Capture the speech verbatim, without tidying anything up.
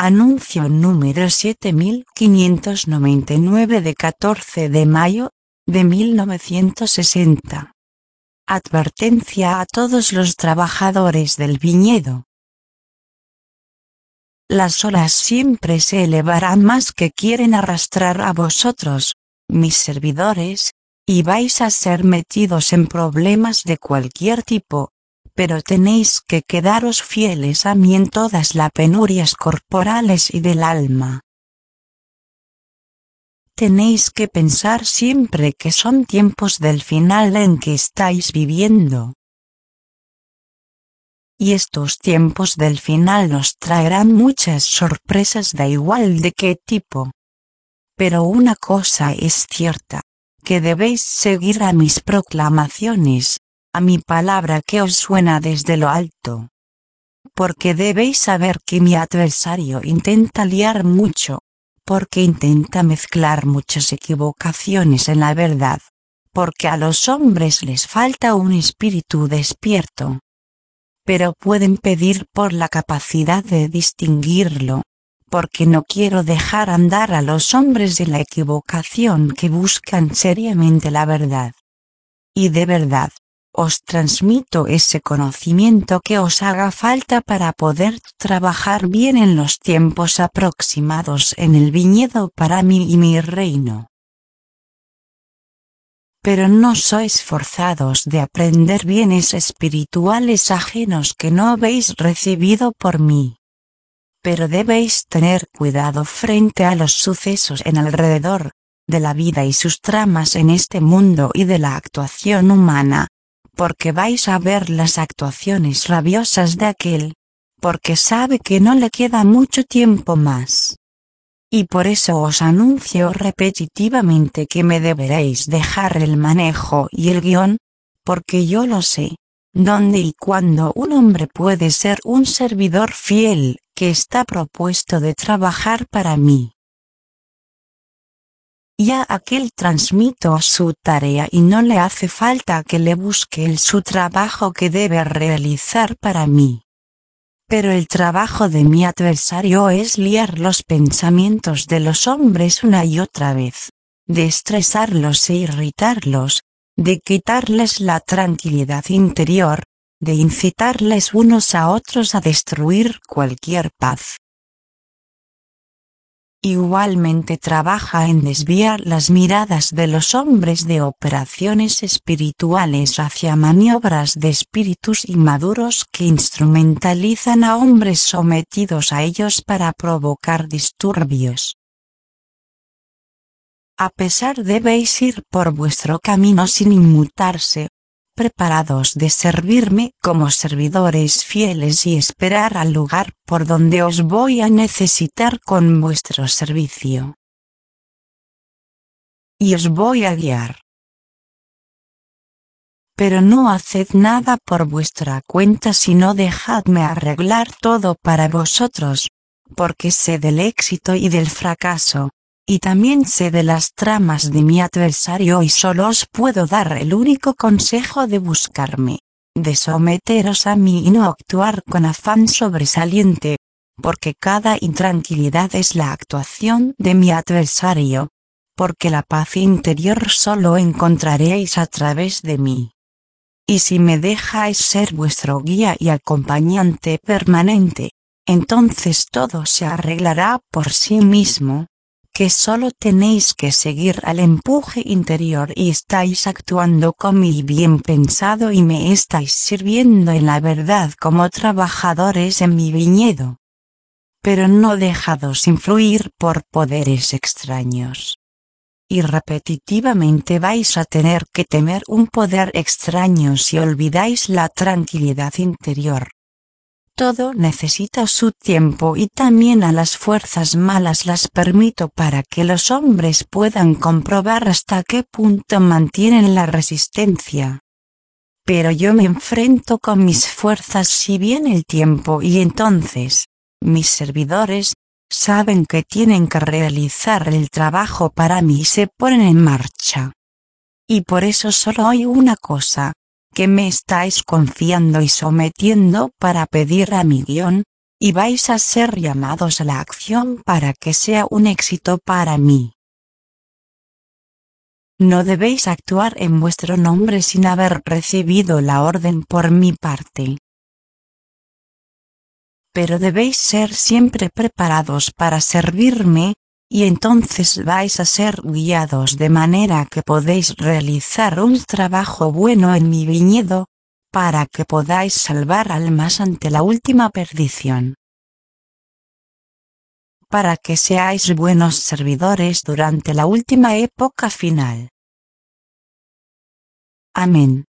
Anuncio número siete mil quinientos noventa y nueve de catorce de mayo de mil novecientos sesenta. Advertencia a todos los trabajadores del viñedo. Las olas siempre se elevarán más que quieren arrastrar a vosotros, mis servidores, y vais a ser metidos en problemas de cualquier tipo, pero tenéis que quedaros fieles a mí en todas las penurias corporales y del alma. Tenéis que pensar siempre que son tiempos del final en que estáis viviendo. Y estos tiempos del final nos traerán muchas sorpresas da igual de qué tipo. Pero una cosa es cierta, que debéis seguir a mis proclamaciones, a mi palabra que os suena desde lo alto. Porque debéis saber que mi adversario intenta liar mucho, porque intenta mezclar muchas equivocaciones en la verdad, porque a los hombres les falta un espíritu despierto. Pero pueden pedir por la capacidad de distinguirlo, porque no quiero dejar andar a los hombres de la equivocación que buscan seriamente la verdad. Y de verdad, os transmito ese conocimiento que os haga falta para poder trabajar bien en los tiempos aproximados en el viñedo para mí y mi reino. Pero no sois forzados de aprender bienes espirituales ajenos que no habéis recibido por mí. Pero debéis tener cuidado frente a los sucesos en alrededor de la vida y sus tramas en este mundo y de la actuación humana, porque vais a ver las actuaciones rabiosas de aquel, porque sabe que no le queda mucho tiempo más. Y por eso os anuncio repetitivamente que me deberéis dejar el manejo y el guión, porque yo lo sé, dónde y cuándo un hombre puede ser un servidor fiel, que está propuesto de trabajar para mí. Ya aquel transmito su tarea y no le hace falta que le busque el su trabajo que debe realizar para mí. Pero el trabajo de mi adversario es liar los pensamientos de los hombres una y otra vez, de estresarlos e irritarlos, de quitarles la tranquilidad interior, de incitarles unos a otros a destruir cualquier paz. Igualmente trabaja en desviar las miradas de los hombres de operaciones espirituales hacia maniobras de espíritus inmaduros que instrumentalizan a hombres sometidos a ellos para provocar disturbios. A pesar debéis ir por vuestro camino sin inmutarse, preparados de servirme como servidores fieles y esperar al lugar por donde os voy a necesitar con vuestro servicio. Y os voy a guiar. Pero no haced nada por vuestra cuenta sino dejadme arreglar todo para vosotros, porque sé del éxito y del fracaso. Y también sé de las tramas de mi adversario y solo os puedo dar el único consejo de buscarme, de someteros a mí y no actuar con afán sobresaliente, porque cada intranquilidad es la actuación de mi adversario, porque la paz interior solo encontraréis a través de mí. Y si me dejáis ser vuestro guía y acompañante permanente, entonces todo se arreglará por sí mismo, que solo tenéis que seguir al empuje interior y estáis actuando con mi bien pensado y me estáis sirviendo en la verdad como trabajadores en mi viñedo. Pero no dejados influir por poderes extraños. Y repetitivamente vais a tener que temer un poder extraño si olvidáis la tranquilidad interior. Todo necesita su tiempo y también a las fuerzas malas las permito para que los hombres puedan comprobar hasta qué punto mantienen la resistencia. Pero yo me enfrento con mis fuerzas si viene el tiempo y entonces, mis servidores, saben que tienen que realizar el trabajo para mí y se ponen en marcha. Y por eso solo hay una cosa, que me estáis confiando y sometiendo para pedir a mi guión, y vais a ser llamados a la acción para que sea un éxito para mí. No debéis actuar en vuestro nombre sin haber recibido la orden por mi parte. Pero debéis ser siempre preparados para servirme, y entonces vais a ser guiados de manera que podéis realizar un trabajo bueno en mi viñedo, para que podáis salvar almas ante la última perdición. Para que seáis buenos servidores durante la última época final. Amén.